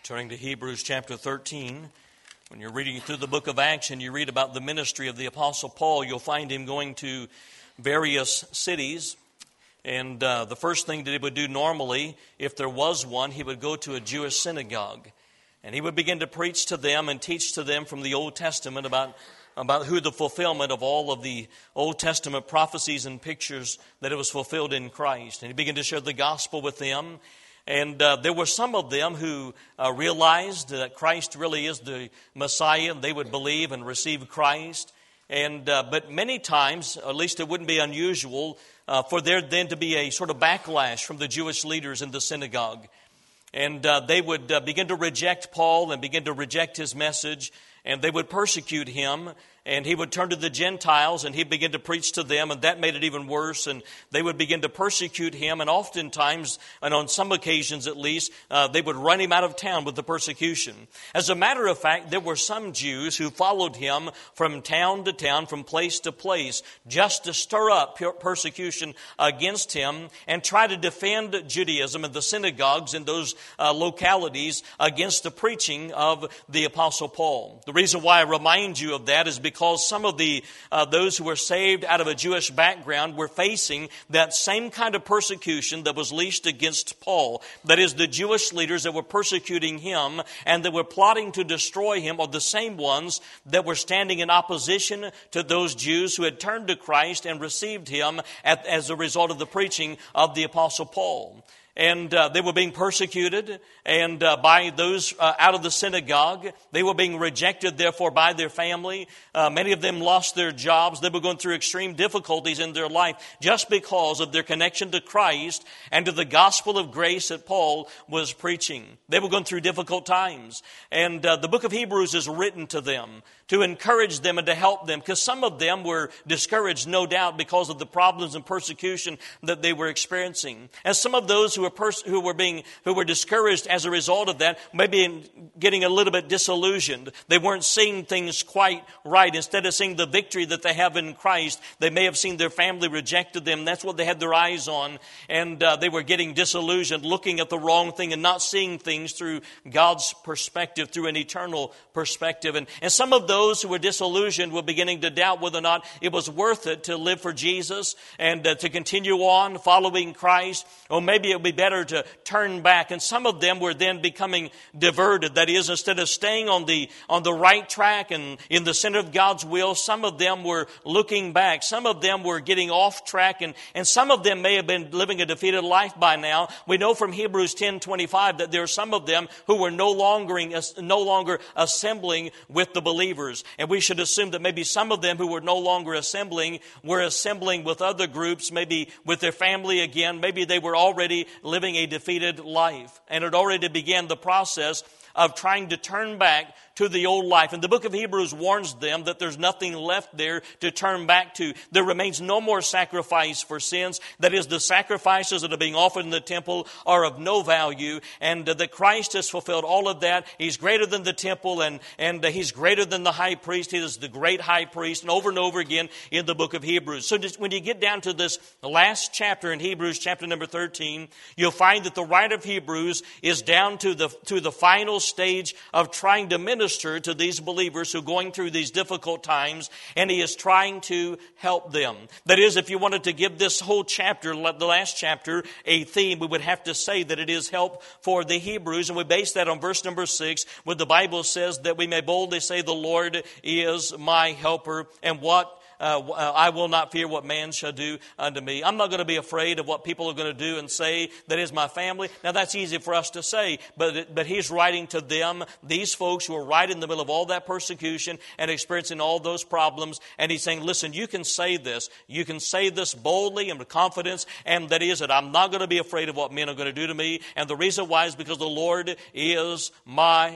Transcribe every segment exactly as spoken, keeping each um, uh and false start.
Turning to Hebrews chapter thirteen, when you're reading through the book of Acts and you read about the ministry of the Apostle Paul, you'll find him going to various cities. And uh, the first thing that he would do normally, if there was one, he would go to a Jewish synagogue. And he would begin to preach to them and teach to them from the Old Testament about, about who the fulfillment of all of the Old Testament prophecies and pictures that it was fulfilled in Christ. And he began to share the gospel with them. And uh, there were some of them who uh, realized that Christ really is the Messiah, and they would believe and receive Christ. And uh, but many times, at least it wouldn't be unusual, uh, for there then to be a sort of backlash from the Jewish leaders in the synagogue. And uh, they would uh, begin to reject Paul and begin to reject his message, and they would persecute him. And he would turn to the Gentiles and he'd begin to preach to them, and that made it even worse. And they would begin to persecute him, and oftentimes, and on some occasions at least, uh, they would run him out of town with the persecution. As a matter of fact, there were some Jews who followed him from town to town, from place to place, just to stir up persecution against him and try to defend Judaism and the synagogues in those uh, localities against the preaching of the Apostle Paul. The reason why I remind you of that is because Because some of the uh, those who were saved out of a Jewish background were facing that same kind of persecution that was leashed against Paul. That is, the Jewish leaders that were persecuting him and that were plotting to destroy him are the same ones that were standing in opposition to those Jews who had turned to Christ and received him at, as a result of the preaching of the Apostle Paul. And uh, they were being persecuted and uh, by those uh, out of the synagogue. They were being rejected, therefore, by their family. Uh, many of them lost their jobs. They were going through extreme difficulties in their life just because of their connection to Christ and to the gospel of grace that Paul was preaching. They were going through difficult times. And uh, the book of Hebrews is written to them to encourage them and to help them, because some of them were discouraged, no doubt, because of the problems and persecution that they were experiencing. And some of those who were pers- who were being who were discouraged as a result of that, maybe getting a little bit disillusioned. They weren't seeing things quite right. Instead of seeing the victory that they have in Christ, they may have seen their family rejected them. That's what they had their eyes on, and uh, they were getting disillusioned, looking at the wrong thing and not seeing things through God's perspective, through an eternal perspective. And, and some of those Those who were disillusioned were beginning to doubt whether or not it was worth it to live for Jesus and uh, to continue on following Christ, or maybe it would be better to turn back. And some of them were then becoming diverted. That is, instead of staying on the on the right track and in the center of God's will, some of them were looking back. Some of them were getting off track, and, and some of them may have been living a defeated life by now. We know from Hebrews ten twenty-five that there are some of them who were no longer, no longer assembling with the believers. And we should assume that maybe some of them who were no longer assembling were assembling with other groups, maybe with their family again. Maybe they were already living a defeated life and had already began the process of trying to turn back to the old life. And the book of Hebrews warns them that there's nothing left there to turn back to. There remains no more sacrifice for sins. That is, the sacrifices that are being offered in the temple are of no value, and uh, that Christ has fulfilled all of that. He's greater than the temple, and, and uh, He's greater than the high priest. He is the great high priest, and over and over again in the book of Hebrews. So just when you get down to this last chapter in Hebrews, chapter number thirteen, you'll find that the writer of Hebrews is down to the to the final stage of trying to minister to these believers who are going through these difficult times, and he is trying to help them. That is, if you wanted to give this whole chapter, the last chapter, a theme, we would have to say that it is help for the Hebrews, and we base that on verse number six, where the Bible says that we may boldly say, "The Lord is my helper," and what Uh, I will not fear what man shall do unto me. I'm not going to be afraid of what people are going to do and say that is my family. Now that's easy for us to say, but but he's writing to them, these folks who are right in the middle of all that persecution and experiencing all those problems. And he's saying, listen, you can say this. You can say this boldly and with confidence, and that is that I'm not going to be afraid of what men are going to do to me. And the reason why is because the Lord is my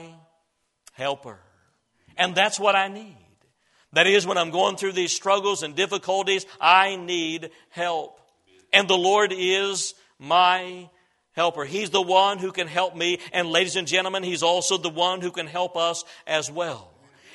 helper. And that's what I need. That is, when I'm going through these struggles and difficulties, I need help. And the Lord is my helper. He's the one who can help me. And ladies and gentlemen, He's also the one who can help us as well.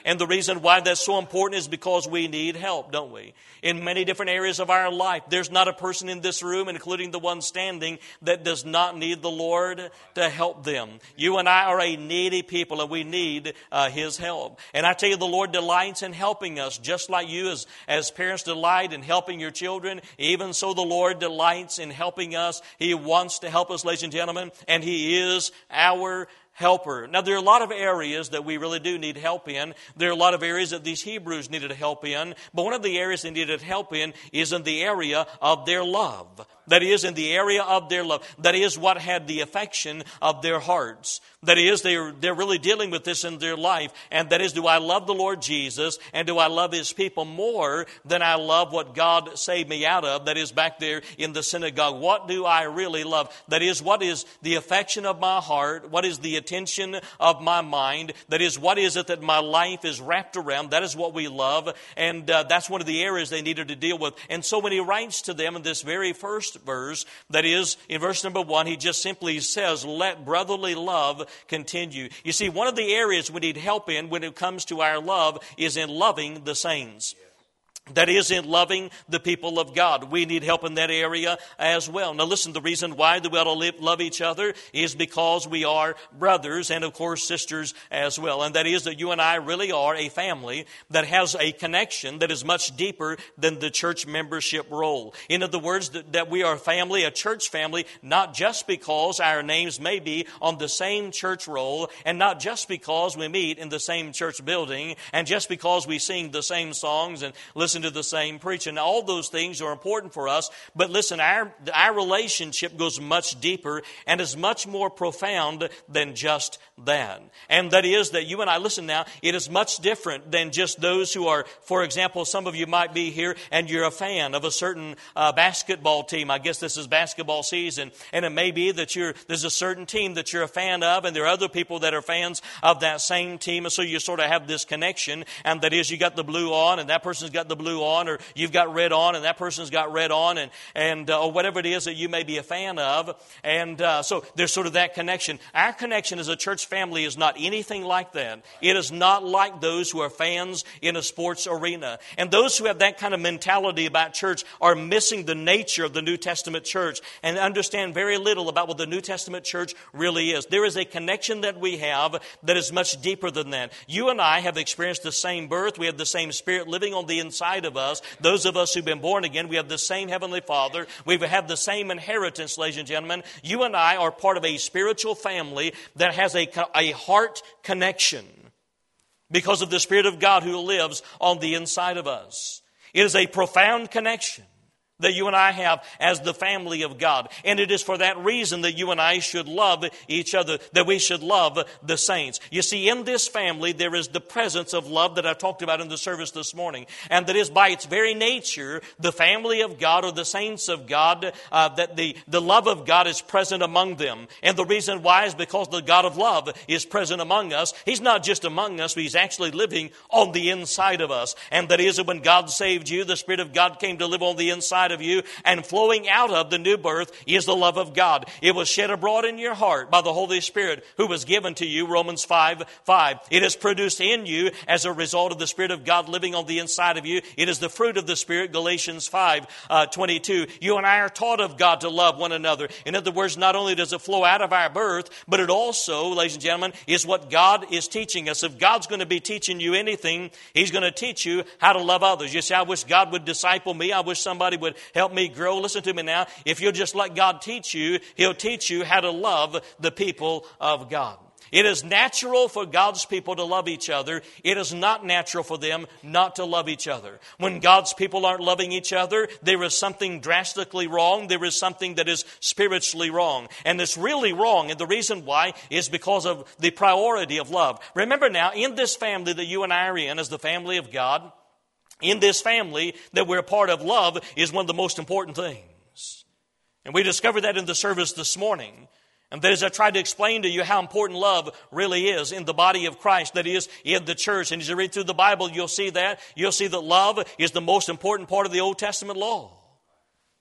And the reason why that's so important is because we need help, don't we? In many different areas of our life, there's not a person in this room, including the one standing, that does not need the Lord to help them. You and I are a needy people, and we need uh, His help. And I tell you, the Lord delights in helping us, just like you as, as parents delight in helping your children. Even so, the Lord delights in helping us. He wants to help us, ladies and gentlemen, and He is our helper. Now, there are a lot of areas that we really do need help in. There are a lot of areas that these Hebrews needed help in. But one of the areas they needed help in is in the area of their love. That is, in the area of their love. That is what had the affection of their hearts. That is, they're, they're really dealing with this in their life. And that is, do I love the Lord Jesus and do I love His people more than I love what God saved me out of? That is, back there in the synagogue. What do I really love? That is, what is the affection of my heart? What is the attention of my mind? That is, what is it that my life is wrapped around? That is what we love. And uh, that's one of the areas they needed to deal with. And so when he writes to them in this very first verse, that is, in verse number one, he just simply says, let brotherly love continue. You see, one of the areas we need help in when it comes to our love is in loving the saints. That is, in loving the people of God. We need help in that area as well. Now listen, the reason why we ought to live, love each other is because we are brothers and, of course, sisters as well. And that is that you and I really are a family that has a connection that is much deeper than the church membership role. In other words, that, that we are a family, a church family, not just because our names may be on the same church roll, and not just because we meet in the same church building, and just because we sing the same songs and listen to the same preaching. All those things are important for us. But listen, our, our relationship goes much deeper and is much more profound than just that. And that is that you and I, listen now, it is much different than just those who are, for example, some of you might be here and you're a fan of a certain uh, basketball team. I guess this is basketball season. And it may be that you're, there's a certain team that you're a fan of, and there are other people that are fans of that same team. And so you sort of have this connection. And that is, you got the blue on and that person's got the blue on, or you've got red on and that person's got red on, and and uh, or whatever it is that you may be a fan of. And uh, so there's sort of that connection. Our connection as a church family is not anything like that. It is not like those who are fans in a sports arena. And those who have that kind of mentality about church are missing the nature of the New Testament church and understand very little about what the New Testament church really is. There is a connection that we have that is much deeper than that. You and I have experienced the same birth. We have the same Spirit living on the inside of us. Those of us who've been born again, we have the same Heavenly Father. We've had the same inheritance, ladies and gentlemen. You and I are part of a spiritual family that has a, a heart connection because of the Spirit of God who lives on the inside of us. It is a profound connection that you and I have as the family of God. And it is for that reason that you and I should love each other, that we should love the saints. You see, in this family, there is the presence of love that I talked about in the service this morning. And that is by its very nature, the family of God or the saints of God, uh, that the, the love of God is present among them. And the reason why is because the God of love is present among us. He's not just among us, but He's actually living on the inside of us. And that is that when God saved you, the Spirit of God came to live on the inside of you, and flowing out of the new birth is the love of God. It was shed abroad in your heart by the Holy Spirit who was given to you, Romans five five. It is produced in you as a result of the Spirit of God living on the inside of you. It is the fruit of the Spirit, Galatians five twenty-two. You and I are taught of God to love one another. In other words, not only does it flow out of our birth, but it also, ladies and gentlemen, is what God is teaching us. If God's going to be teaching you anything, He's going to teach you how to love others. You say, I wish God would disciple me. I wish somebody would help me grow. Listen to me now. If you'll just let God teach you, He'll teach you how to love the people of God. It is natural for God's people to love each other. It is not natural for them not to love each other. When God's people aren't loving each other, there is something drastically wrong. There is something that is spiritually wrong. And it's really wrong. And the reason why is because of the priority of love. Remember now, in this family that you and I are in as the family of God, in this family that we're a part of, love is one of the most important things. And we discovered that in the service this morning. And that as I tried to explain to you how important love really is in the body of Christ, that is, in the church. And as you read through the Bible, you'll see that. You'll see that love is the most important part of the Old Testament law.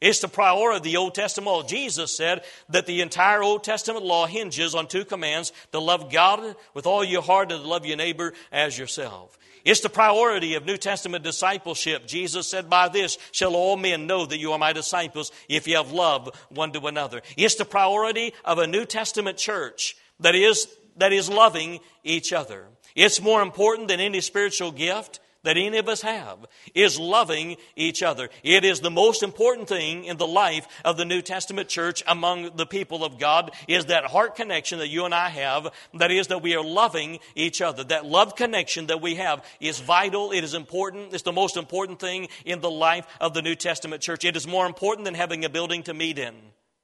It's the priority of the Old Testament law. Jesus said that the entire Old Testament law hinges on two commands: to love God with all your heart and to love your neighbor as yourself. It's the priority of New Testament discipleship. Jesus said, by this shall all men know that you are my disciples, if you have love one to another. It's the priority of a New Testament church that is, that is loving each other. It's more important than any spiritual gift that any of us have, is loving each other. It is the most important thing in the life of the New Testament church among the people of God, is that heart connection that you and I have, that is that we are loving each other. That love connection that we have is vital, it is important, it's the most important thing in the life of the New Testament church. It is more important than having a building to meet in.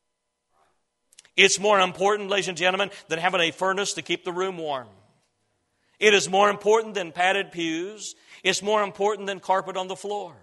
It's more important, ladies and gentlemen, than having a furnace to keep the room warm. It is more important than padded pews. It's more important than carpet on the floor.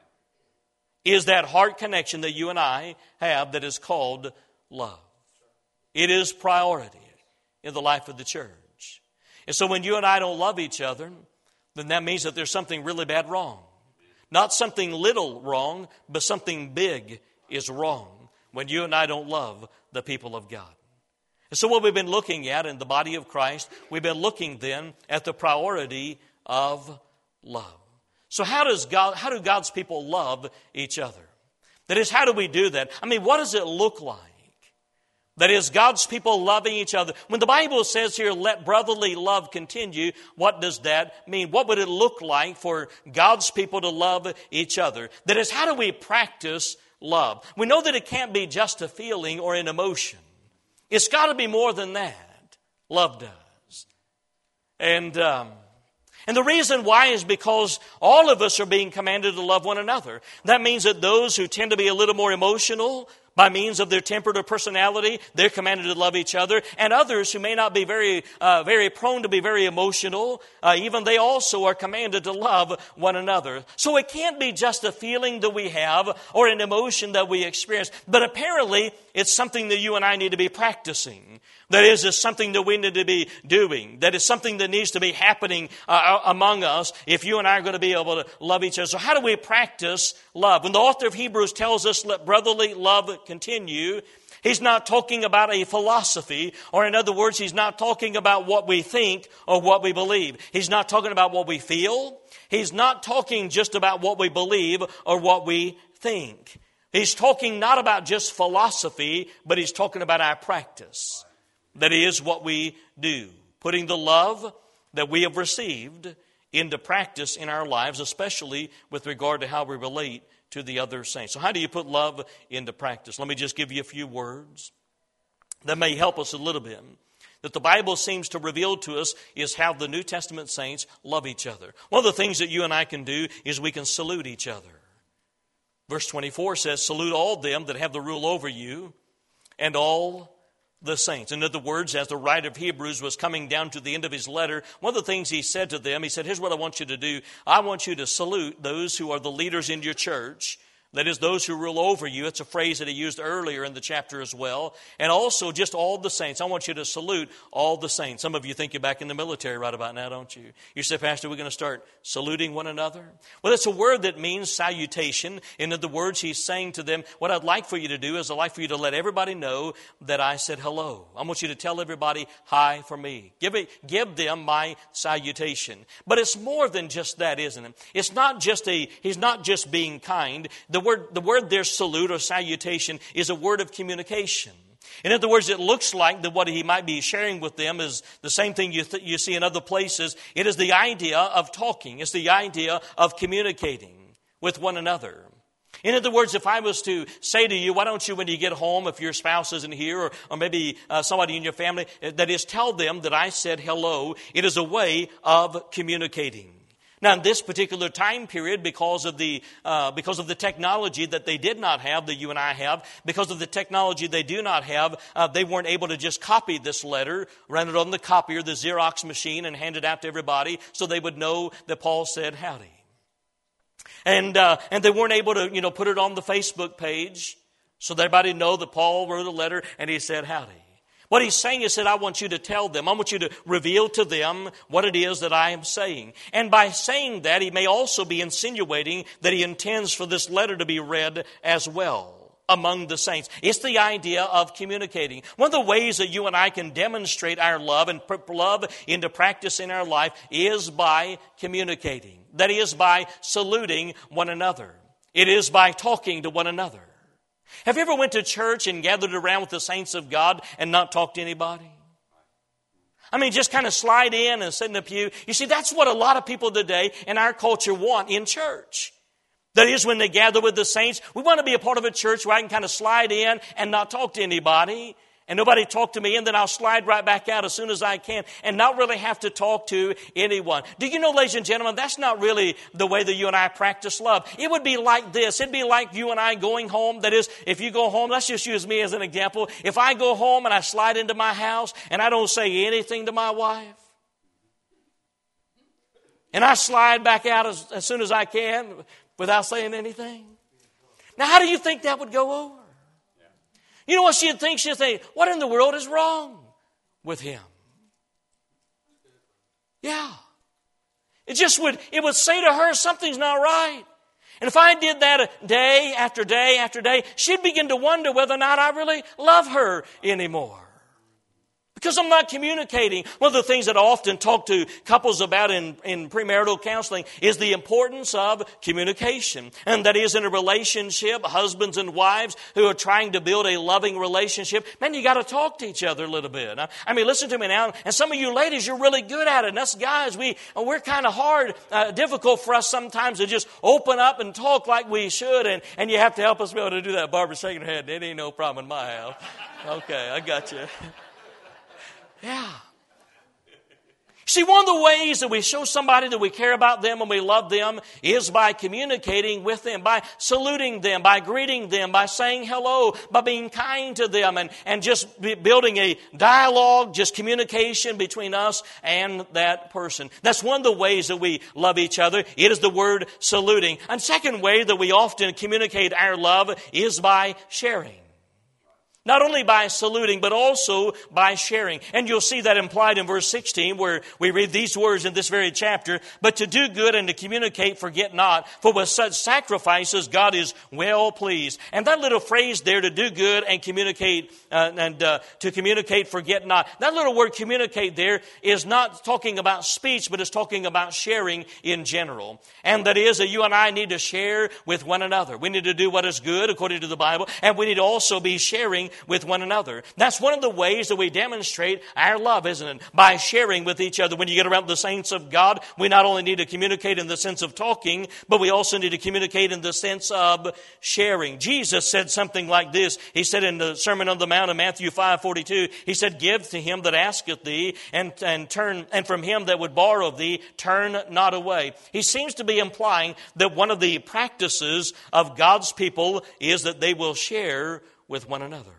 Is that heart connection that you and I have that is called love. It is priority in the life of the church. And so when you and I don't love each other, then that means that there's something really bad wrong. Not something little wrong, but something big is wrong when you and I don't love the people of God. And so what we've been looking at in the body of Christ, we've been looking then at the priority of love. So how does God, how do God's people love each other? That is, how do we do that? I mean, what does it look like? That is, God's people loving each other. When the Bible says here, let brotherly love continue, what does that mean? What would it look like for God's people to love each other? That is, how do we practice love? We know that it can't be just a feeling or an emotion. It's got to be more than that. Love does. And um, and the reason why is because all of us are being commanded to love one another. That means that those who tend to be a little more emotional, by means of their temper or personality, they're commanded to love each other. And others who may not be very uh, very prone to be very emotional, uh, even they also are commanded to love one another. So it can't be just a feeling that we have or an emotion that we experience. But apparently, it's something that you and I need to be practicing. That is, it's something that we need to be doing. That is something that needs to be happening uh, among us if you and I are going to be able to love each other. So how do we practice love? When the author of Hebrews tells us, let brotherly love continue, he's not talking about a philosophy, or in other words, he's not talking about what we think or what we believe. He's not talking about what we feel. He's not talking just about what we believe or what we think. He's talking not about just philosophy, but he's talking about our practice. That is what we do. Putting the love that we have received into practice in our lives, especially with regard to how we relate to the other saints. So how do you put love into practice? Let me just give you a few words that may help us a little bit. That the Bible seems to reveal to us is how the New Testament saints love each other. One of the things that you and I can do is we can salute each other. Verse twenty-four says, salute all them that have the rule over you and all the saints. In other words, as the writer of Hebrews was coming down to the end of his letter, one of the things he said to them, he said, here's what I want you to do. I want you to salute those who are the leaders in your church. That is, those who rule over you. It's a phrase that he used earlier in the chapter as well. And also just all the saints. I want you to salute all the saints. Some of you think you're back in the military right about now, don't you? You say, Pastor, we're going to start saluting one another? Well, it's a word that means salutation. In other words, he's saying to them, what I'd like for you to do is I'd like for you to let everybody know that I said hello. I want you to tell everybody hi for me. Give it, give them my salutation. But it's more than just that, isn't it? It's not just a, he's not just being kind. The word, the word there, salute or salutation, is a word of communication. In other words, it looks like that what he might be sharing with them is the same thing you, th- you see in other places. It is the idea of talking. It's the idea of communicating with one another. In other words, if I was to say to you, why don't you, when you get home, if your spouse isn't here, or, or maybe uh, somebody in your family, that is, tell them that I said hello. It is a way of communicating. Now, in this particular time period, because of the uh, because of the technology that they did not have, that you and I have, because of the technology they do not have, uh, they weren't able to just copy this letter, run it on the copier, the Xerox machine, and hand it out to everybody so they would know that Paul said howdy. And uh, and they weren't able to, you know, put it on the Facebook page so that everybody know that Paul wrote a letter and he said howdy. What he's saying is that I want you to tell them, I want you to reveal to them what it is that I am saying. And by saying that, he may also be insinuating that he intends for this letter to be read as well. among the saints. It's the idea of communicating. One of the ways that you and I can demonstrate our love and put love into practice in our life is by communicating. That is by saluting one another. It is by talking to one another. Have you ever went to church and gathered around with the saints of God and not talked to anybody? I mean, just kind of slide in and sit in the pew. You see, that's what a lot of people today in our culture want in church. That is, when they gather with the saints, we want to be a part of a church where I can kind of slide in and not talk to anybody. And nobody talk to me, and then I'll slide right back out as soon as I can and not really have to talk to anyone. Do you know, ladies and gentlemen, that's not really the way that you and I practice love. It would be like this. It'd be like you and I going home. That is, if you go home, let's just use me as an example. If I go home and I slide into my house and I don't say anything to my wife, and I slide back out as, as soon as I can without saying anything. Now, how do you think that would go over? You know what she'd think? She'd think, what in the world is wrong with him? Yeah. It just would, it would say to her, something's not right. And if I did that day after day after day, she'd begin to wonder whether or not I really love her anymore. Because I'm not communicating. One of the things that I often talk to couples about in, in premarital counseling is the importance of communication. And that is in a relationship, husbands and wives who are trying to build a loving relationship. Man, you got to talk to each other a little bit. I mean, listen to me now. And some of you ladies, you're really good at it. And us guys, we, we're kind of hard, uh, difficult for us sometimes to just open up and talk like we should. And, and you have to help us be able to do that. Barbara's shaking her head. It ain't no problem in my house. Okay, I got you. Yeah. See, one of the ways that we show somebody that we care about them and we love them is by communicating with them, by saluting them, by greeting them, by saying hello, by being kind to them, and, and just building a dialogue, just communication between us and that person. That's one of the ways that we love each other. It is the word saluting. And second way that we often communicate our love is by sharing. Not only by saluting, but also by sharing. And you'll see that implied in verse sixteen, where we read these words in this very chapter. But to do good and to communicate, forget not. For with such sacrifices, God is well pleased. And that little phrase there, to do good and communicate, uh, and uh, to communicate, forget not. That little word communicate there is not talking about speech, but it's talking about sharing in general. And that is that you and I need to share with one another. We need to do what is good according to the Bible. And we need to also be sharing with one another. That's one of the ways that we demonstrate our love, isn't it? By sharing with each other. When you get around the saints of God, we not only need to communicate in the sense of talking, but we also need to communicate in the sense of sharing. Jesus said something like this. He said in the Sermon on the Mount in Matthew five forty-two, he said, give to him that asketh thee, and, and turn, and from him that would borrow thee, turn not away. He seems to be implying that one of the practices of God's people is that they will share with one another.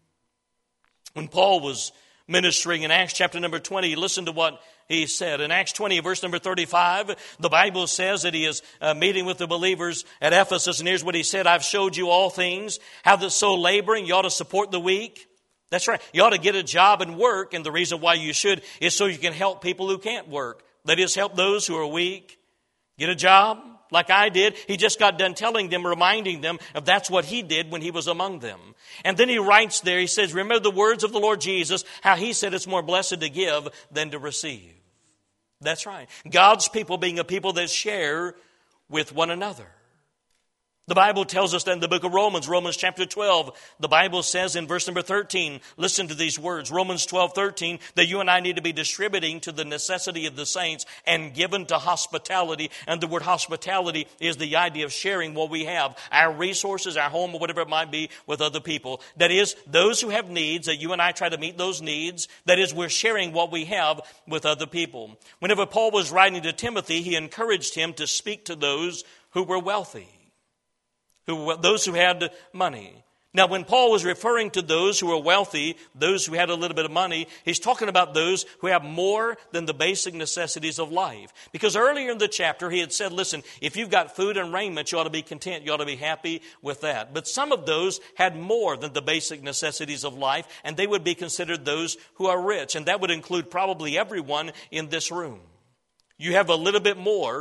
When Paul was ministering in Acts chapter number twenty, listen to what he said. In Acts twenty, verse number thirty-five, the Bible says that he is uh, meeting with the believers at Ephesus, and here's what he said: I've showed you all things, how that so laboring you ought to support the weak. That's right. You ought to get a job and work, and the reason why you should is so you can help people who can't work. That is, help those who are weak. Get a job. Like I did. He just got done telling them, reminding them of that's what he did when he was among them. And then he writes there, he says, remember the words of the Lord Jesus, how he said it's more blessed to give than to receive. That's right. God's people being a people that share with one another. The Bible tells us that in the book of Romans, Romans chapter twelve, the Bible says in verse number thirteen, listen to these words, Romans twelve thirteen, that you and I need to be distributing to the necessity of the saints and given to hospitality. And the word hospitality is the idea of sharing what we have, our resources, our home, or whatever it might be, with other people. That is, those who have needs, that you and I try to meet those needs. That is, we're sharing what we have with other people. Whenever Paul was writing to Timothy, he encouraged him to speak to those who were wealthy. Who, those who had money. Now, when Paul was referring to those who were wealthy, those who had a little bit of money, he's talking about those who have more than the basic necessities of life. Because earlier in the chapter, he had said, listen, if you've got food and raiment, you ought to be content. You ought to be happy with that. But some of those had more than the basic necessities of life, and they would be considered those who are rich. And that would include probably everyone in this room. You have a little bit more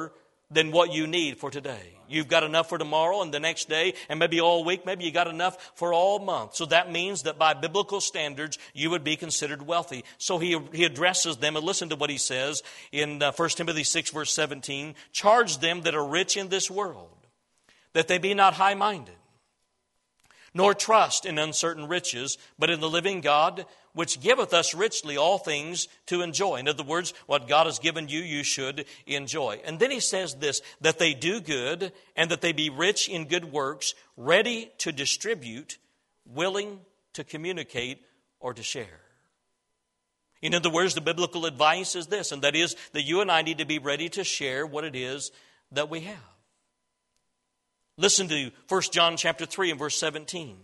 than what you need for today. You've got enough for tomorrow and the next day and maybe all week. Maybe you got enough for all month. So that means that by biblical standards, you would be considered wealthy. So he, he addresses them, and listen to what he says in uh, First Timothy six, verse seventeen. Charge them that are rich in this world, that they be not high-minded, nor trust in uncertain riches, but in the living God, which giveth us richly all things to enjoy. In other words, what God has given you, you should enjoy. And then he says this, that they do good, and that they be rich in good works, ready to distribute, willing to communicate or to share. In other words, the biblical advice is this, and that is that you and I need to be ready to share what it is that we have. Listen to First John chapter three and verse seventeen.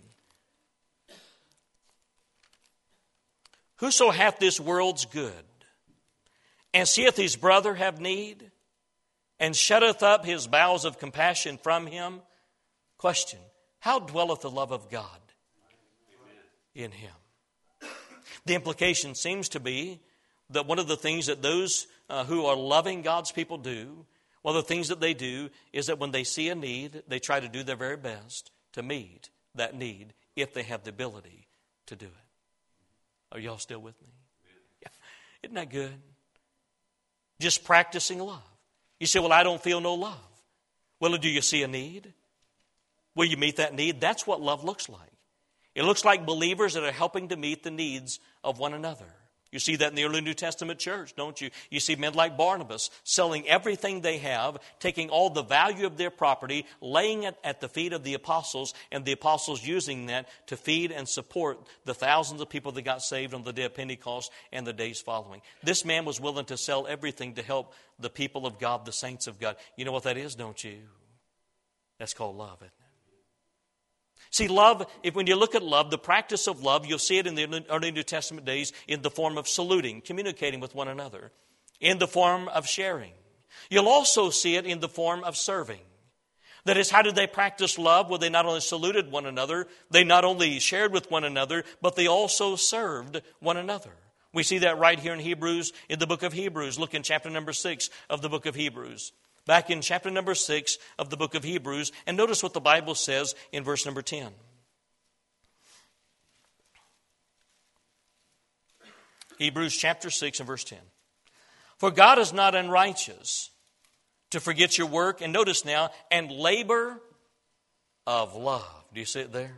Whoso hath this world's good, and seeth his brother have need, and shutteth up his bowels of compassion from him. Question, how dwelleth the love of God in him? The implication seems to be that one of the things that those uh, who are loving God's people do, one of the things that they do is that when they see a need, they try to do their very best to meet that need if they have the ability to do it. Are y'all still with me? Yeah. Isn't that good? Just practicing love. You say, well, I don't feel no love. Well, do you see a need? Will you meet that need? That's what love looks like. It looks like believers that are helping to meet the needs of one another. You see that in the early New Testament church, don't you? You see men like Barnabas selling everything they have, taking all the value of their property, laying it at the feet of the apostles, and the apostles using that to feed and support the thousands of people that got saved on the day of Pentecost and the days following. This man was willing to sell everything to help the people of God, the saints of God. You know what that is, don't you? That's called love, isn't it? See, love, if when you look at love, the practice of love, you'll see it in the early New Testament days in the form of saluting, communicating with one another, in the form of sharing. You'll also see it in the form of serving. That is, how did they practice love? Well, they not only saluted one another, they not only shared with one another, but they also served one another. We see that right here in Hebrews, in the book of Hebrews. Look in chapter number six of the book of Hebrews. Back in chapter number six of the book of Hebrews, and notice what the Bible says in verse number ten. Hebrews chapter six and verse ten. For God is not unrighteous to forget your work, and notice now, and labor of love. Do you see it there?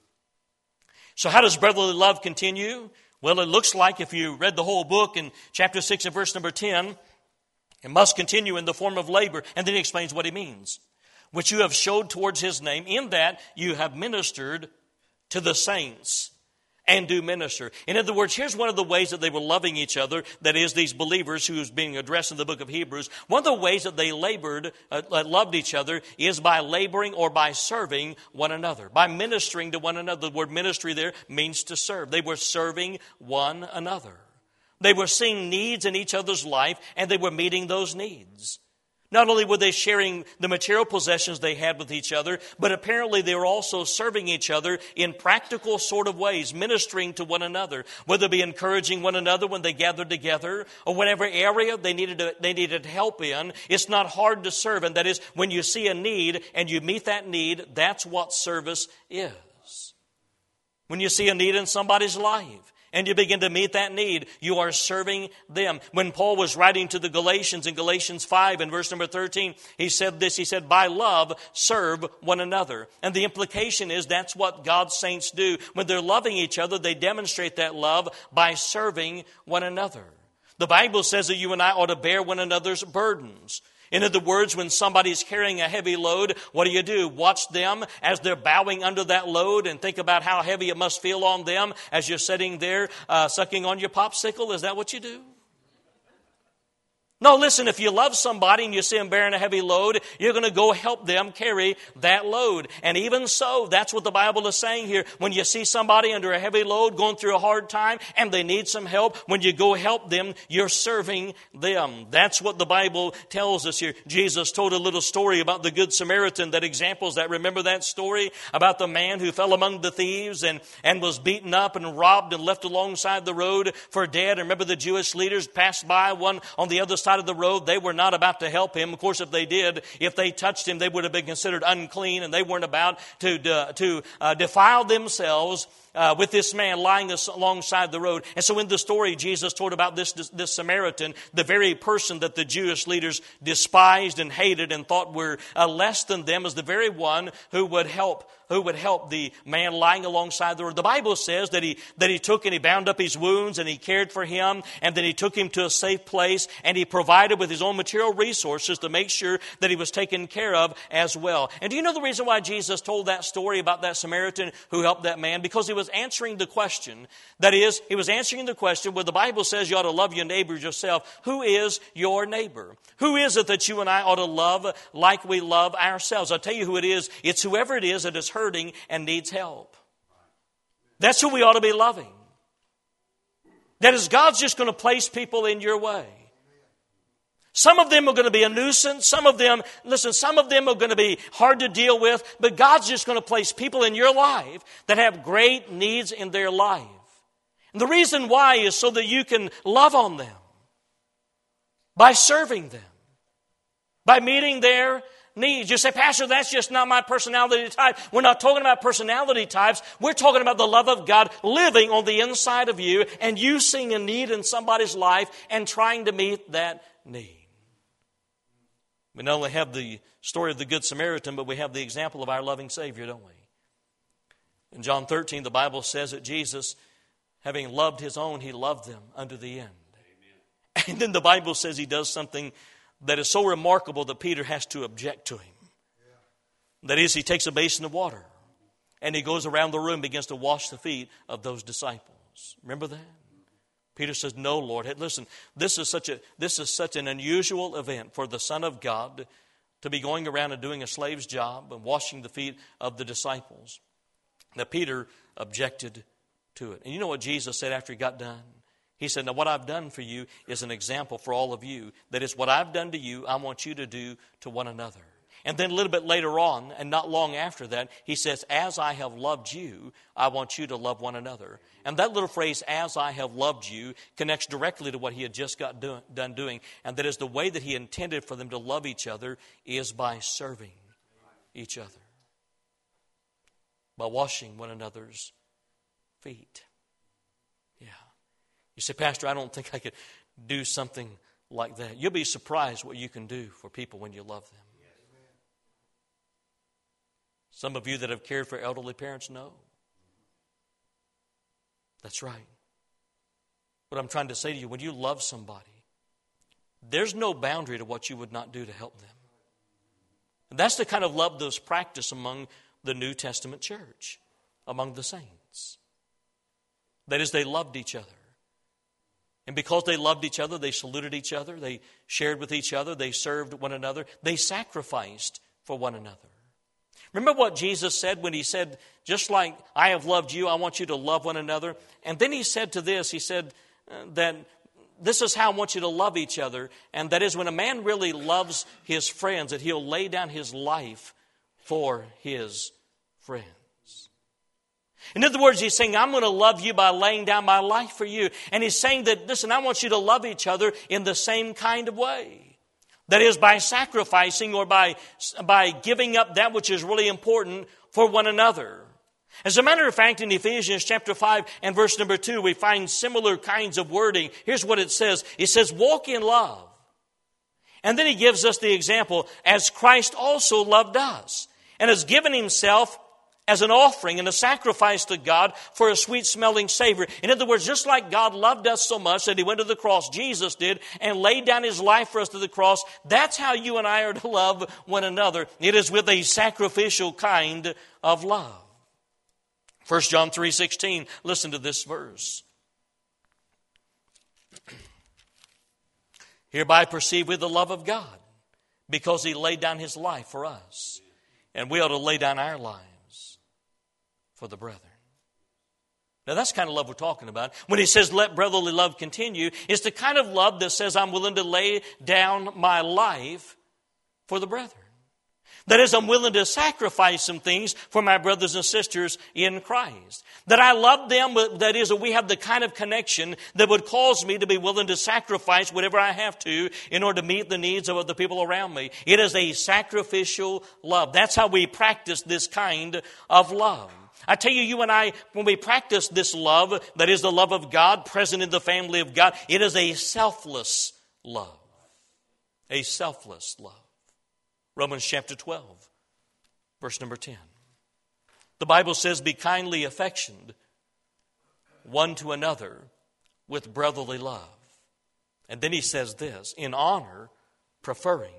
So how does brotherly love continue? Well, it looks like if you read the whole book in chapter six and verse number ten, it must continue in the form of labor. And then he explains what he means. Which you have showed towards his name, in that you have ministered to the saints and do minister. In other words, here's one of the ways that they were loving each other, that is, these believers who is being addressed in the book of Hebrews. One of the ways that they labored, uh, loved each other, is by laboring or by serving one another, by ministering to one another. The word ministry there means to serve. They were serving one another. They were seeing needs in each other's life, and they were meeting those needs. Not only were they sharing the material possessions they had with each other, but apparently they were also serving each other in practical sort of ways, ministering to one another, whether it be encouraging one another when they gathered together, or whatever area they needed to, they needed help in. It's not hard to serve, and that is, when you see a need and you meet that need, that's what service is. When you see a need in somebody's life, and you begin to meet that need, you are serving them. When Paul was writing to the Galatians in Galatians five and verse number thirteen, he said this, he said, by love, serve one another. And the implication is that's what God's saints do. When they're loving each other, they demonstrate that love by serving one another. The Bible says that you and I ought to bear one another's burdens. In other words, when somebody's carrying a heavy load, what do you do? Watch them as they're bowing under that load and think about how heavy it must feel on them as you're sitting there uh, sucking on your popsicle. Is that what you do? No, listen, if you love somebody and you see them bearing a heavy load, you're going to go help them carry that load. And even so, that's what the Bible is saying here. When you see somebody under a heavy load, going through a hard time, and they need some help, when you go help them, you're serving them. That's what the Bible tells us here. Jesus told a little story about the Good Samaritan that examples that. Remember that story about the man who fell among the thieves and, and was beaten up and robbed and left alongside the road for dead? Remember the Jewish leaders passed by, one on the other side side of the road. They were not about to help him. Of course, if they did, if they touched him, they would have been considered unclean, and they weren't about to, uh, to uh, defile themselves Uh, with this man lying alongside the road. And so in the story, Jesus told about this, this, this Samaritan, the very person that the Jewish leaders despised and hated and thought were uh, less than them, as the very one who would help who would help the man lying alongside the road. The Bible says that he that he took and he bound up his wounds and he cared for him, and then he took him to a safe place, and he provided with his own material resources to make sure that he was taken care of as well. And do you know the reason why Jesus told that story about that Samaritan who helped that man? Because he was answering the question. That is, he was answering the question where the Bible says you ought to love your neighbor as yourself. Who is your neighbor? Who is it that you and I ought to love like we love ourselves? I'll tell you who it is. It's whoever it is that is hurting and needs help. That's who we ought to be loving. That is, God's just going to place people in your way. Some of them are going to be a nuisance. Some of them, listen, some of them are going to be hard to deal with. But God's just going to place people in your life that have great needs in their life. And the reason why is so that you can love on them by serving them, by meeting their needs. You say, Pastor, that's just not my personality type. We're not talking about personality types. We're talking about the love of God living on the inside of you, and you seeing a need in somebody's life and trying to meet that need. We not only have the story of the Good Samaritan, but we have the example of our loving Savior, don't we? In John thirteen, the Bible says that Jesus, having loved his own, he loved them unto the end. Amen. And then the Bible says he does something that is so remarkable that Peter has to object to him. Yeah. That is, he takes a basin of water and he goes around the room, begins to wash the feet of those disciples. Remember that? Peter says, no, Lord. Hey, listen, this is such a this is such an unusual event for the Son of God to be going around and doing a slave's job and washing the feet of the disciples. Now, Peter objected to it. And you know what Jesus said after he got done? He said, now what I've done for you is an example for all of you. That is, what I've done to you, I want you to do to one another. And then a little bit later on, and not long after that, he says, as I have loved you, I want you to love one another. And that little phrase, as I have loved you, connects directly to what he had just got do- done doing. And that is the way that he intended for them to love each other is by serving each other. By washing one another's feet. Yeah. You say, Pastor, I don't think I could do something like that. You'll be surprised what you can do for people when you love them. Some of you that have cared for elderly parents know. That's right. What I'm trying to say to you, when you love somebody, there's no boundary to what you would not do to help them. And that's the kind of love that's practiced among the New Testament church, among the saints. That is, they loved each other. And because they loved each other, they saluted each other, they shared with each other, they served one another, they sacrificed for one another. Remember what Jesus said when he said, just like I have loved you, I want you to love one another. And then he said to this, he said uh, that this is how I want you to love each other. And that is, when a man really loves his friends, that he'll lay down his life for his friends. In other words, he's saying, I'm going to love you by laying down my life for you. And he's saying that, listen, I want you to love each other in the same kind of way. That is, by sacrificing or by, by giving up that which is really important for one another. As a matter of fact, in Ephesians chapter five and verse number two, we find similar kinds of wording. Here's what it says. It says, walk in love. And then he gives us the example, as Christ also loved us and has given himself as an offering and a sacrifice to God for a sweet-smelling savor. In other words, just like God loved us so much that he went to the cross, Jesus did, and laid down his life for us to the cross, that's how you and I are to love one another. It is with a sacrificial kind of love. First John three sixteen, listen to this verse. Hereby perceive we the love of God, because he laid down his life for us. And we ought to lay down our lives for the brethren. Now that's the kind of love we're talking about. When he says let brotherly love continue, it's the kind of love that says I'm willing to lay down my life for the brethren. That is, I'm willing to sacrifice some things for my brothers and sisters in Christ. That I love them, that is, that we have the kind of connection that would cause me to be willing to sacrifice whatever I have to in order to meet the needs of the people around me. It is a sacrificial love. That's how we practice this kind of love. I tell you, you and I, when we practice this love, that is the love of God present in the family of God, it is a selfless love. A selfless love. Romans chapter twelve, verse number ten. The Bible says, be kindly affectioned one to another with brotherly love. And then he says this, in honor, preferring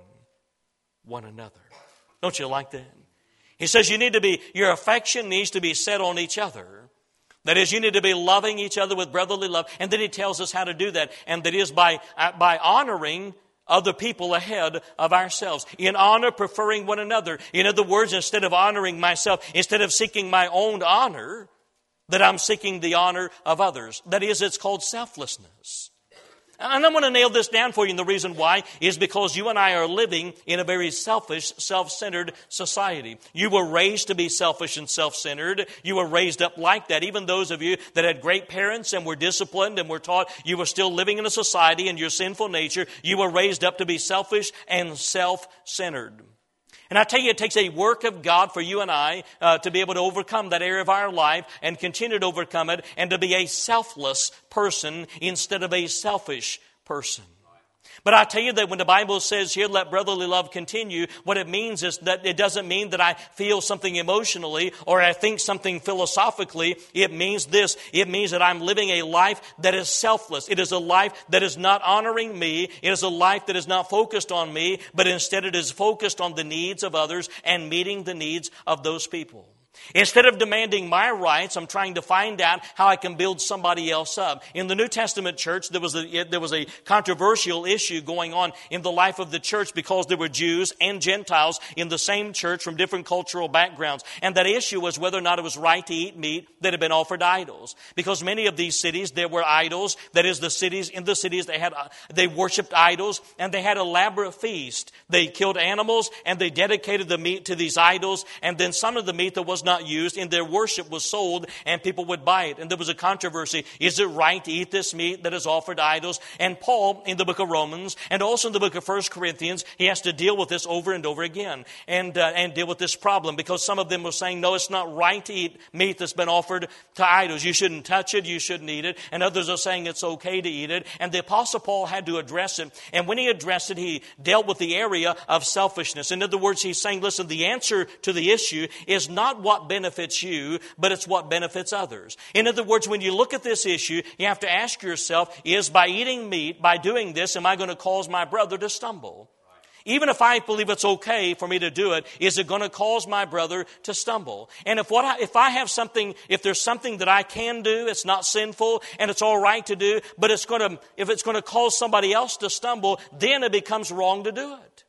one another. Don't you like that? He says you need to be, your affection needs to be set on each other. That is, you need to be loving each other with brotherly love. And then he tells us how to do that. And that is by, by honoring other people ahead of ourselves. In honor, preferring one another. In other words, instead of honoring myself, instead of seeking my own honor, that I'm seeking the honor of others. That is, it's called selflessness. And I'm going to nail this down for you, and the reason why is because you and I are living in a very selfish, self-centered society. You were raised to be selfish and self-centered. You were raised up like that. Even those of you that had great parents and were disciplined and were taught, you were still living in a society in your sinful nature. You were raised up to be selfish and self-centered. And I tell you, it takes a work of God for you and I uh, to be able to overcome that area of our life and continue to overcome it and to be a selfless person instead of a selfish person. But I tell you that when the Bible says here, let brotherly love continue, what it means is that it doesn't mean that I feel something emotionally or I think something philosophically. It means this. It means that I'm living a life that is selfless. It is a life that is not honoring me. It is a life that is not focused on me, but instead it is focused on the needs of others and meeting the needs of those people. Instead of demanding my rights, I'm trying to find out how I can build somebody else up. In the New Testament church, there was a, there was a controversial issue going on in the life of the church because there were Jews and Gentiles in the same church from different cultural backgrounds. And that issue was whether or not it was right to eat meat that had been offered to idols. Because many of these cities, there were idols. That is, the cities, in the cities, they had, they worshiped idols and they had elaborate feast. They killed animals and they dedicated the meat to these idols. And then some of the meat that was not used in their worship was sold and people would buy it. And there was a controversy. Is it right to eat this meat that is offered to idols? And Paul, in the book of Romans and also in the book of First Corinthians, he has to deal with this over and over again and uh, and deal with this problem because some of them were saying, no, it's not right to eat meat that's been offered to idols. You shouldn't touch it. You shouldn't eat it. And others are saying it's okay to eat it. And the Apostle Paul had to address it. And when he addressed it, he dealt with the area of selfishness. In other words, he's saying, listen, the answer to the issue is not what benefits you, but it's what benefits others. In other words, when you look at this issue, you have to ask yourself, is by eating meat, by doing this, am I going to cause my brother to stumble? Even if I believe it's okay for me to do it, is it going to cause my brother to stumble? And if what I, if I have something, if there's something that I can do, it's not sinful and it's all right to do, but it's going to, if it's going to cause somebody else to stumble, then it becomes wrong to do it.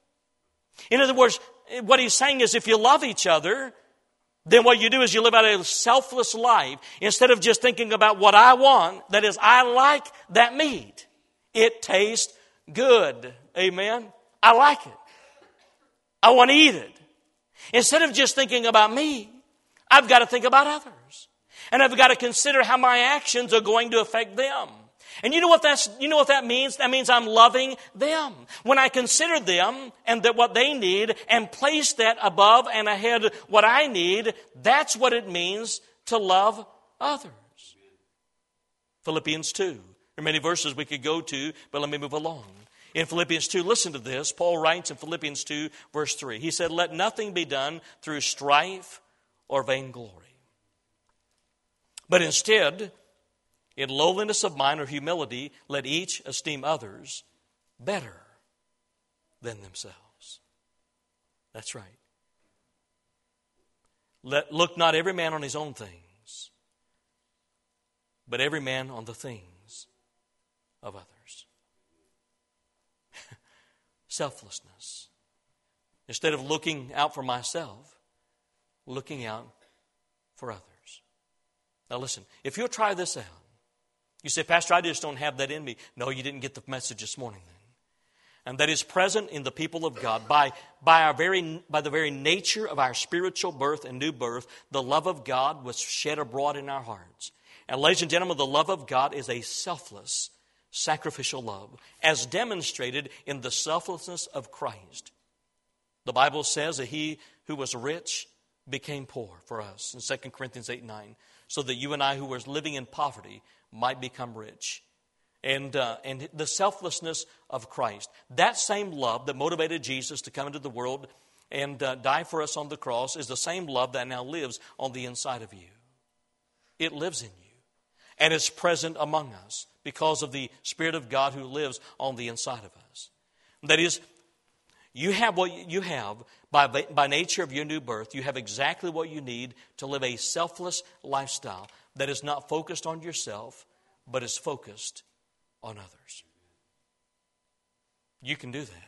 In other words, what he's saying is if you love each other, then what you do is you live out a selfless life instead of just thinking about what I want. That is, I like that meat. It tastes good. Amen. I like it. I want to eat it. Instead of just thinking about me, I've got to think about others. And I've got to consider how my actions are going to affect them. And you know what that's, you know what that means? That means I'm loving them. When I consider them and that what they need and place that above and ahead what I need, that's what it means to love others. Philippians two. There are many verses we could go to, but let me move along. In Philippians two, listen to this. Paul writes in Philippians two, verse three. He said, let nothing be done through strife or vainglory, but instead, in lowliness of mind or humility, let each esteem others better than themselves. That's right. Let, look not every man on his own things, but every man on the things of others. Selflessness. Instead of looking out for myself, looking out for others. Now listen, if you'll try this out, you say, Pastor, I just don't have that in me. No, you didn't get the message this morning then. and that is present in the people of God. By, by, our very, by the very nature of our spiritual birth and new birth, the love of God was shed abroad in our hearts. And ladies and gentlemen, the love of God is a selfless, sacrificial love, as demonstrated in the selflessness of Christ. The Bible says that He who was rich became poor for us in Second Corinthians eight nine, so that you and I who were living in poverty might become rich. And, uh, and the selflessness of Christ, that same love that motivated Jesus to come into the world and uh, die for us on the cross, is the same love that now lives on the inside of you. It lives in you, and it's present among us because of the Spirit of God who lives on the inside of us. That is, you have what you have by, by nature of your new birth. You have exactly what you need to live a selfless lifestyle that is not focused on yourself, but is focused on others. You can do that.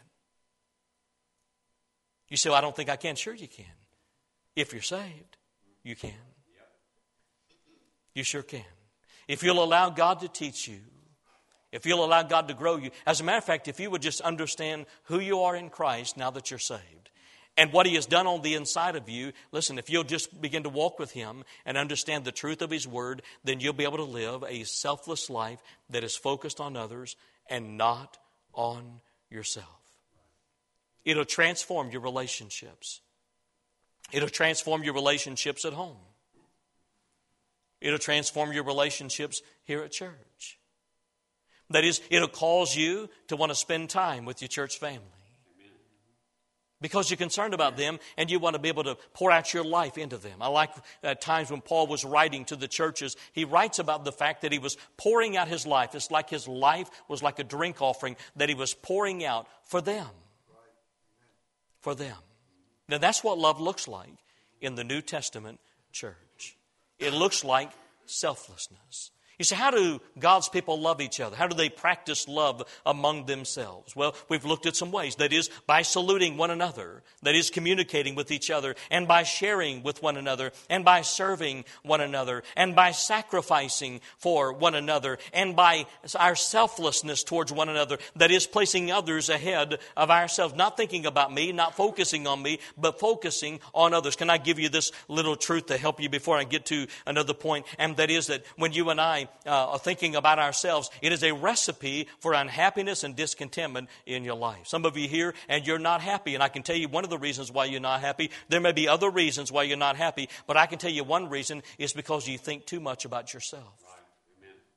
You say, well, I don't think I can. Sure you can. If you're saved, you can. You sure can. If you'll allow God to teach you, if you'll allow God to grow you. As a matter of fact, if you would just understand who you are in Christ now that you're saved and what He has done on the inside of you, listen, if you'll just begin to walk with Him and understand the truth of His Word, then you'll be able to live a selfless life that is focused on others and not on yourself. It'll transform your relationships. It'll transform your relationships at home. It'll transform your relationships here at church. That is, it'll cause you to want to spend time with your church family. Because you're concerned about them and you want to be able to pour out your life into them. I like at times when Paul was writing to the churches, he writes about the fact that he was pouring out his life. It's like his life was like a drink offering that he was pouring out for them. For them. Now that's what love looks like in the New Testament church. It looks like selflessness. You say, how do God's people love each other? How do they practice love among themselves? Well, we've looked at some ways. That is, by saluting one another. That is, communicating with each other. And by sharing with one another. And by serving one another. And by sacrificing for one another. And by our selflessness towards one another. That is, placing others ahead of ourselves. Not thinking about me, not focusing on me, but focusing on others. Can I give you this little truth to help you before I get to another point? And that is that when you and I Uh, are thinking about ourselves, it is a recipe for unhappiness and discontentment in your life. Some of you here and you're not happy, and I can tell you one of the reasons why you're not happy. There may be other reasons why you're not happy, but I can tell you one reason is because you think too much about yourself. Right. Amen.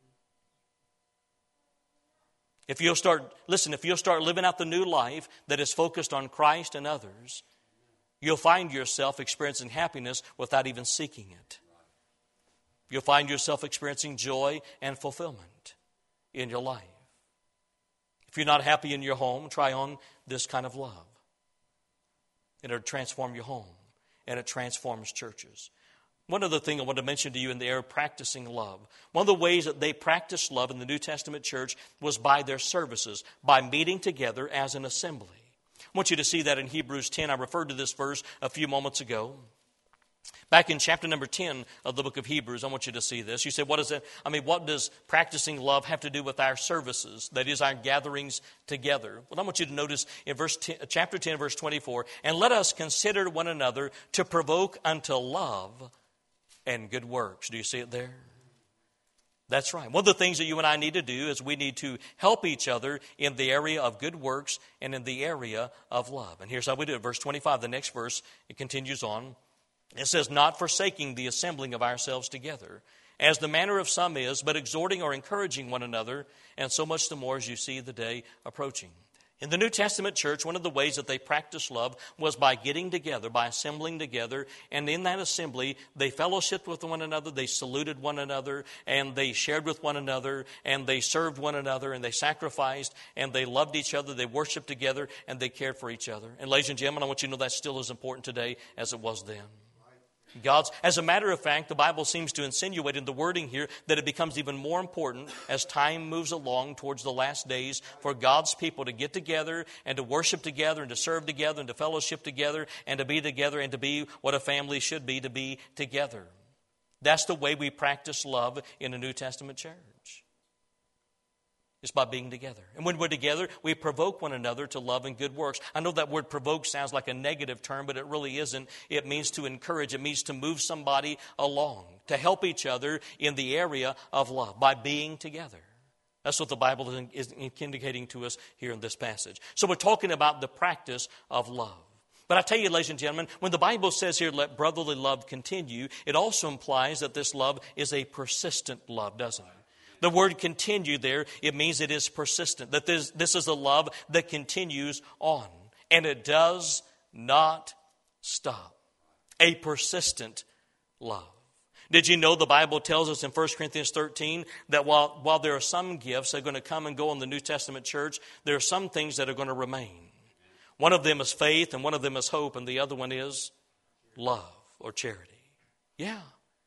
If you'll start, listen, if you'll start living out the new life that is focused on Christ and others, you'll find yourself experiencing happiness without even seeking it. You'll find yourself experiencing joy and fulfillment in your life. If you're not happy in your home, try on this kind of love. It'll transform your home, and it transforms churches. One other thing I want to mention to you in the area of practicing love. One of the ways that they practiced love in the New Testament church was by their services, by meeting together as an assembly. I want you to see that in Hebrews ten. I referred to this verse a few moments ago. Back in chapter number ten of the book of Hebrews, I want you to see this. You say, what is it? I mean, what does practicing love have to do with our services? That is, our gatherings together. Well, I want you to notice in verse ten, chapter ten, verse twenty-four, and let us consider one another to provoke unto love and good works. Do you see it there? That's right. One of the things that you and I need to do is we need to help each other in the area of good works and in the area of love. And here's how we do it. Verse twenty-five, the next verse, it continues on. It says, not forsaking the assembling of ourselves together, as the manner of some is, but exhorting or encouraging one another, and so much the more as you see the day approaching. In the New Testament church, one of the ways that they practiced love was by getting together, by assembling together. And in that assembly, they fellowshiped with one another, they saluted one another, and they shared with one another, and they served one another, and they sacrificed, and they loved each other, they worshiped together, and they cared for each other. And ladies and gentlemen, I want you to know that's still as important today as it was then. God's, as a matter of fact, the Bible seems to insinuate in the wording here that it becomes even more important as time moves along towards the last days for God's people to get together and to worship together and to serve together and to fellowship together and to be together and to be what a family should be, to be together. That's the way we practice love in the New Testament church. It's by being together. And when we're together, we provoke one another to love and good works. I know that word provoke sounds like a negative term, but it really isn't. It means to encourage. It means to move somebody along, to help each other in the area of love by being together. That's what the Bible is indicating to us here in this passage. So we're talking about the practice of love. But I tell you, ladies and gentlemen, when the Bible says here, let brotherly love continue, it also implies that this love is a persistent love, doesn't it? The word continue there, it means it is persistent, that this, this is a love that continues on. And it does not stop. A persistent love. Did you know the Bible tells us in First Corinthians thirteen that while, while there are some gifts that are going to come and go in the New Testament church, there are some things that are going to remain. One of them is faith, and one of them is hope, and the other one is love or charity. Yeah.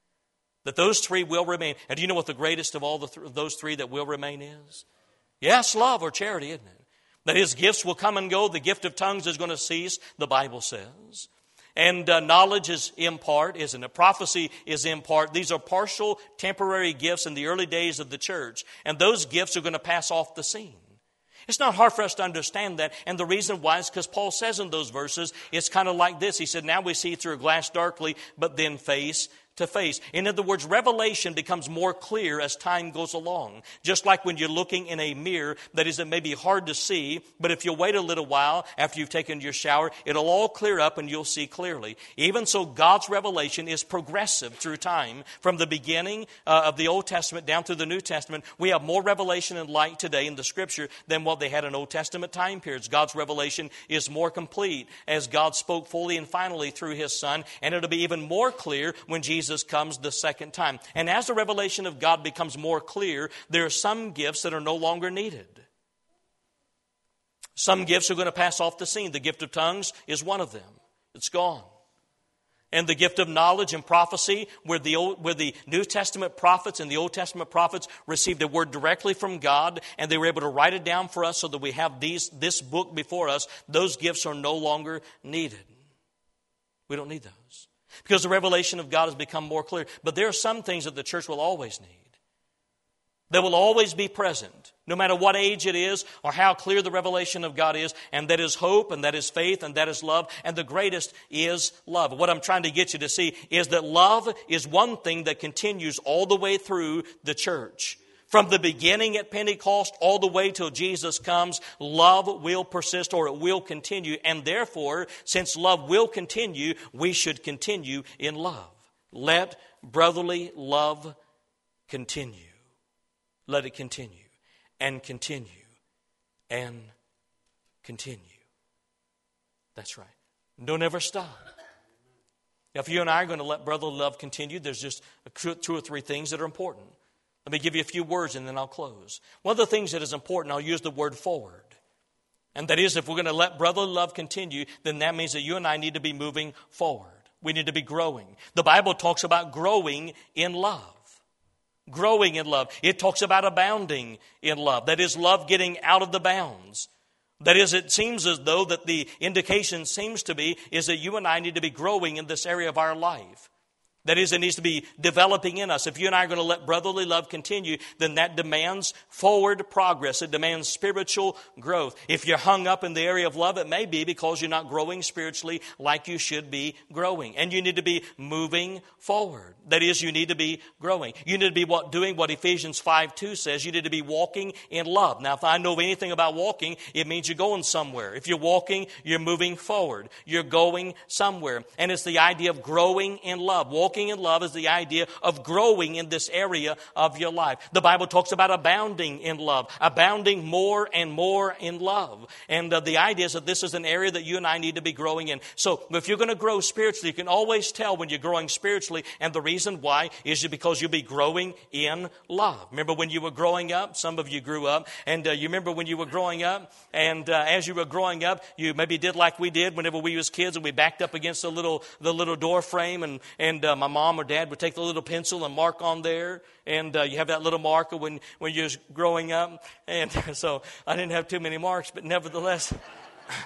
That those three will remain. And do you know what the greatest of all the th- those three that will remain is? Yes, love or charity, isn't it? That his gifts will come and go. The gift of tongues is going to cease, the Bible says. And uh, knowledge is in part, isn't it? Prophecy is in part. These are partial, temporary gifts in the early days of the church. And those gifts are going to pass off the scene. It's not hard for us to understand that. And the reason why is because Paul says in those verses, it's kind of like this. He said, now we see through a glass darkly, but then face to face. In other words, revelation becomes more clear as time goes along. Just like when you're looking in a mirror, that is, it may be hard to see, but if you wait a little while after you've taken your shower, it'll all clear up and you'll see clearly. Even so, God's revelation is progressive through time. From the beginning uh, of the Old Testament down through the New Testament, we have more revelation and light today in the Scripture than what they had in Old Testament time periods. God's revelation is more complete as God spoke fully and finally through His Son, and it'll be even more clear when Jesus Jesus comes the second time. And as the revelation of God becomes more clear, there are some gifts that are no longer needed. Some gifts are going to pass off the scene. The gift of tongues is one of them. It's gone. And the gift of knowledge and prophecy, where the Old, where the New Testament prophets and the Old Testament prophets received a word directly from God, and they were able to write it down for us so that we have these this book before us, those gifts are no longer needed. We don't need those. Because the revelation of God has become more clear. But there are some things that the church will always need. That will always be present, no matter what age it is or how clear the revelation of God is. And that is hope, and that is faith, and that is love. And the greatest is love. What I'm trying to get you to see is that love is one thing that continues all the way through the church. From the beginning at Pentecost all the way till Jesus comes, love will persist, or it will continue. And therefore, since love will continue, we should continue in love. Let brotherly love continue. Let it continue and continue and continue. That's right. Don't ever stop. Now, if you and I are going to let brotherly love continue, there's just two or three things that are important. Let me give you a few words and then I'll close. One of the things that is important, I'll use the word forward. And that is, if we're going to let brotherly love continue, then that means that you and I need to be moving forward. We need to be growing. The Bible talks about growing in love. Growing in love. It talks about abounding in love. That is, love getting out of the bounds. That is, it seems as though that the indication seems to be is that you and I need to be growing in this area of our life. That is, it needs to be developing in us. If you and I are going to let brotherly love continue, then that demands forward progress. It demands spiritual growth. If you're hung up in the area of love, it may be because you're not growing spiritually like you should be growing. And you need to be moving forward. That is, you need to be growing. You need to be what, doing what Ephesians five two says. You need to be walking in love. Now, if I know anything about walking, it means you're going somewhere. If you're walking, you're moving forward. You're going somewhere. And it's the idea of growing in love. Walking Walking in love is the idea of growing in this area of your life. The Bible talks about abounding in love, abounding more and more in love. And uh, the idea is that this is an area that you and I need to be growing in. So if you're going to grow spiritually, you can always tell when you're growing spiritually. And the reason why is because you'll be growing in love. Remember when you were growing up? Some of you grew up. And uh, you remember when you were growing up? And uh, as you were growing up, you maybe did like we did whenever we was kids and we backed up against the little the little door frame and, and um, my mom or dad would take the little pencil and mark on there. And uh, you have that little marker when, when you're growing up. And so I didn't have too many marks, but nevertheless,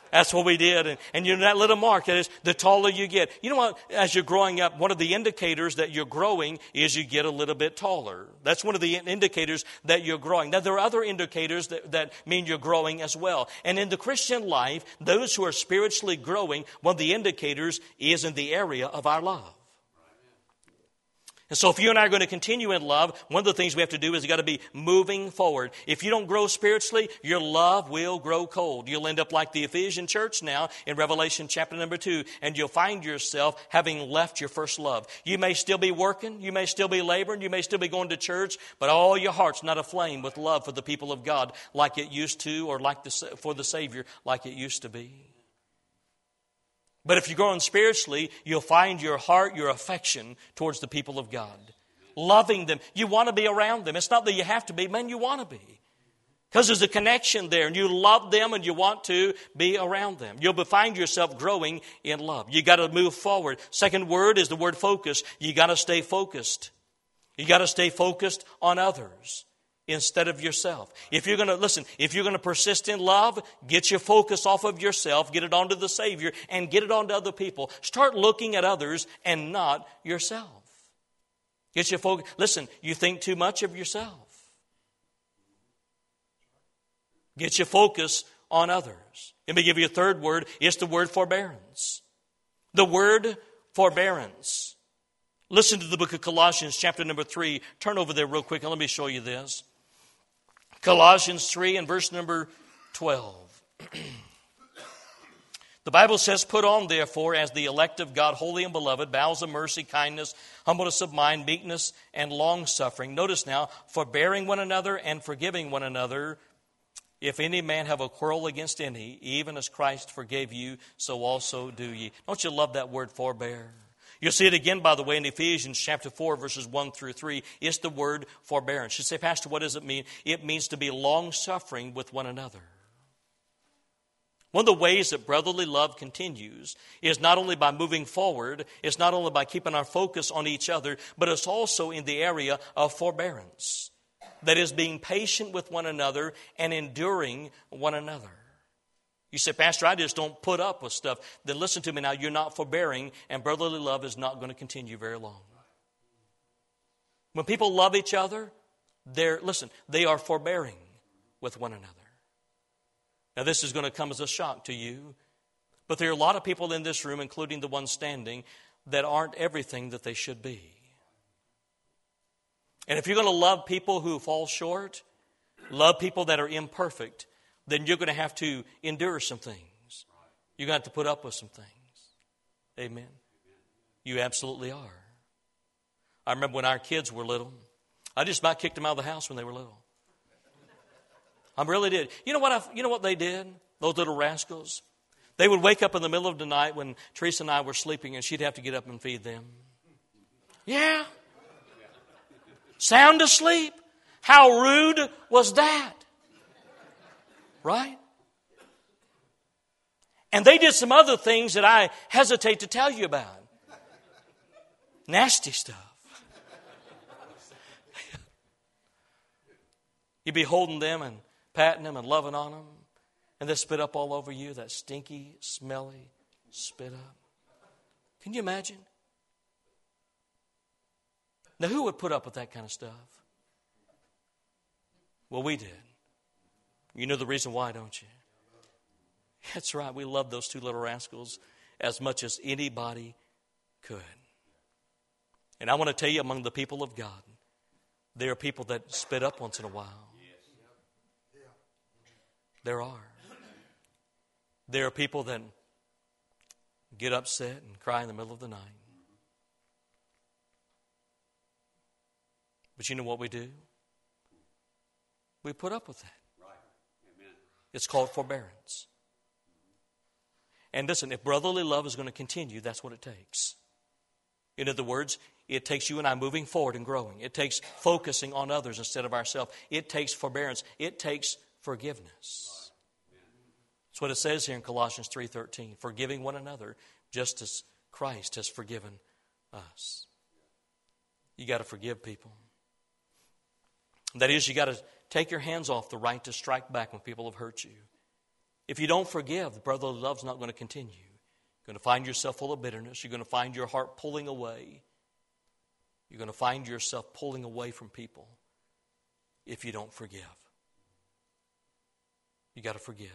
That's what we did. And, and you know that little mark, that is, the taller you get. You know what? As you're growing up, one of the indicators that you're growing is you get a little bit taller. That's one of the indicators that you're growing. Now, there are other indicators that, that mean you're growing as well. And in the Christian life, those who are spiritually growing, one of the indicators is in the area of our love. And so if you and I are going to continue in love, one of the things we have to do is you've got to be moving forward. If you don't grow spiritually, your love will grow cold. You'll end up like the Ephesian church now in Revelation chapter number two, and you'll find yourself having left your first love. You may still be working, you may still be laboring, you may still be going to church, but all your heart's not aflame with love for the people of God like it used to, or like the, for the Savior like it used to be. But if you're growing spiritually, you'll find your heart, your affection towards the people of God. Loving them. You want to be around them. It's not that you have to be, man, you want to be. Because there's a connection there, and you love them and you want to be around them. You'll find yourself growing in love. You got to move forward. Second word is the word focus. You got to stay focused. You got to stay focused on others instead of yourself. If you're going to, listen, if you're going to persist in love, get your focus off of yourself, get it onto the Savior, and get it onto other people. Start looking at others and not yourself. Get your focus. Listen, you think too much of yourself. Get your focus on others. Let me give you a third word. It's the word forbearance. The word forbearance. Listen to the book of Colossians, chapter number three. Turn over there real quick and let me show you this. Colossians three and verse number twelve. The Bible says, put on therefore as the elect of God, holy and beloved, bowels of mercy, kindness, humbleness of mind, meekness, and long-suffering. Notice now, forbearing one another and forgiving one another. If any man have a quarrel against any, even as Christ forgave you, so also do ye. Don't you love that word forbear? You'll see it again, by the way, in Ephesians chapter four, verses one through three. It's the word forbearance. You say, Pastor, what does it mean? It means to be long-suffering with one another. One of the ways that brotherly love continues is not only by moving forward, it's not only by keeping our focus on each other, but it's also in the area of forbearance. That is, being patient with one another and enduring one another. You say, Pastor, I just don't put up with stuff. Then listen to me now. You're not forbearing, and brotherly love is not going to continue very long. When people love each other, they're, listen, they are forbearing with one another. Now, this is going to come as a shock to you, but there are a lot of people in this room, including the ones standing, that aren't everything that they should be. And if you're going to love people who fall short, love people that are imperfect, then you're going to have to endure some things. You're going to have to put up with some things. Amen. You absolutely are. I remember when our kids were little, I just about kicked them out of the house when they were little. I really did. You know what I, you know what they did? Those little rascals? They would wake up in the middle of the night when Teresa and I were sleeping, and she'd have to get up and feed them. Yeah. Sound asleep. How rude was that? Right? And they did some other things that I hesitate to tell you about. Nasty stuff. You'd be holding them and patting them and loving on them, and they spit up all over you, that stinky, smelly spit up. Can you imagine? Now, who would put up with that kind of stuff? Well, we did. You know the reason why, don't you? That's right. We loved those two little rascals as much as anybody could. And I want to tell you, among the people of God, there are people that spit up once in a while. There are. There are people that get upset and cry in the middle of the night. But you know what we do? We put up with that. It's called forbearance. And listen, if brotherly love is going to continue, that's what it takes. In other words, it takes you and I moving forward and growing. It takes focusing on others instead of ourselves. It takes forbearance. It takes forgiveness. That's what it says here in Colossians three thirteen. Forgiving one another just as Christ has forgiven us. You got to forgive people. That is, you got to take your hands off the right to strike back when people have hurt you. If you don't forgive, brotherly love's not going to continue. You're going to find yourself full of bitterness. You're going to find your heart pulling away. You're going to find yourself pulling away from people if you don't forgive. You got to forgive.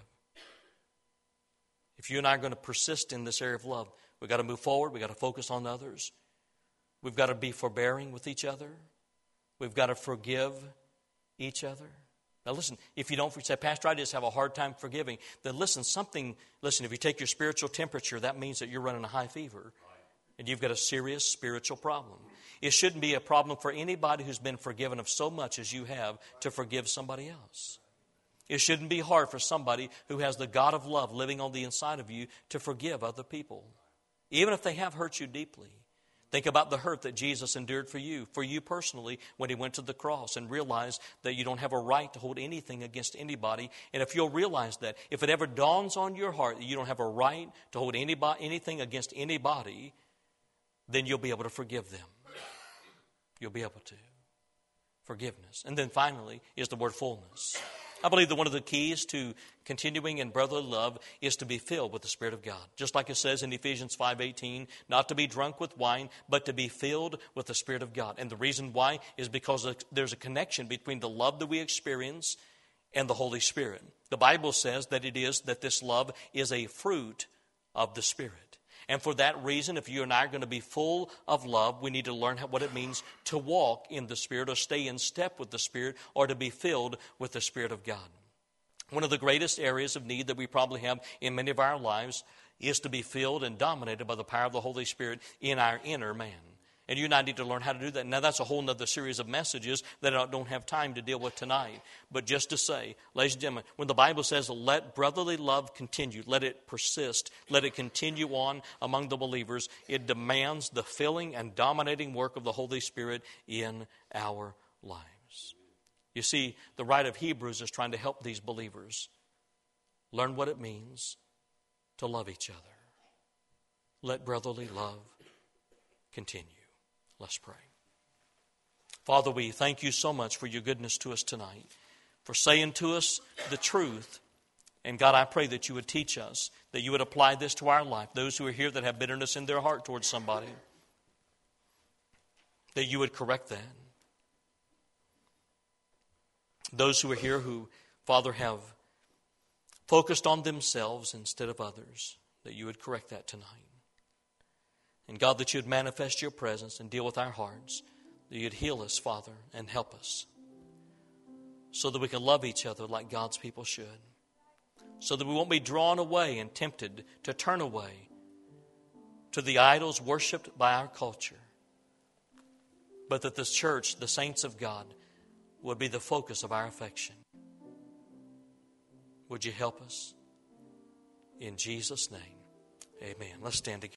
If you and I are going to persist in this area of love, we've got to move forward. We've got to focus on others. We've got to be forbearing with each other. We've got to forgive each other. Now listen, if you don't say, Pastor, I just have a hard time forgiving, then listen, something, listen, if you take your spiritual temperature, that means that you're running a high fever. And you've got a serious spiritual problem. It shouldn't be a problem for anybody who's been forgiven of so much as you have to forgive somebody else. It shouldn't be hard for somebody who has the God of love living on the inside of you to forgive other people, even if they have hurt you deeply. Think about the hurt that Jesus endured for you, for you personally, when He went to the cross and realized that you don't have a right to hold anything against anybody. And if you'll realize that, if it ever dawns on your heart that you don't have a right to hold anybody, anything against anybody, then you'll be able to forgive them. You'll be able to. Forgiveness. And then finally is the word fullness. I believe that one of the keys to continuing in brotherly love is to be filled with the Spirit of God. Just like it says in Ephesians five eighteen, not to be drunk with wine, but to be filled with the Spirit of God. And the reason why is because there's a connection between the love that we experience and the Holy Spirit. The Bible says that it is that this love is a fruit of the Spirit. And for that reason, if you and I are going to be full of love, we need to learn what it means to walk in the Spirit or stay in step with the Spirit or to be filled with the Spirit of God. One of the greatest areas of need that we probably have in many of our lives is to be filled and dominated by the power of the Holy Spirit in our inner man. And you and I need to learn how to do that. Now, that's a whole other series of messages that I don't have time to deal with tonight. But just to say, ladies and gentlemen, when the Bible says, let brotherly love continue, let it persist, let it continue on among the believers, it demands the filling and dominating work of the Holy Spirit in our lives. You see, the writer of Hebrews is trying to help these believers learn what it means to love each other. Let brotherly love continue. Let's pray. Father, we thank you so much for your goodness to us tonight, for saying to us the truth. And God, I pray that you would teach us, that you would apply this to our life. Those who are here that have bitterness in their heart towards somebody, that you would correct that. Those who are here who, Father, have focused on themselves instead of others, that you would correct that tonight. And God, that you would manifest your presence and deal with our hearts, that you'd heal us, Father, and help us, so that we can love each other like God's people should, so that we won't be drawn away and tempted to turn away to the idols worshipped by our culture, but that this church, the saints of God, would be the focus of our affection. Would you help us? In Jesus' name, amen. Let's stand together.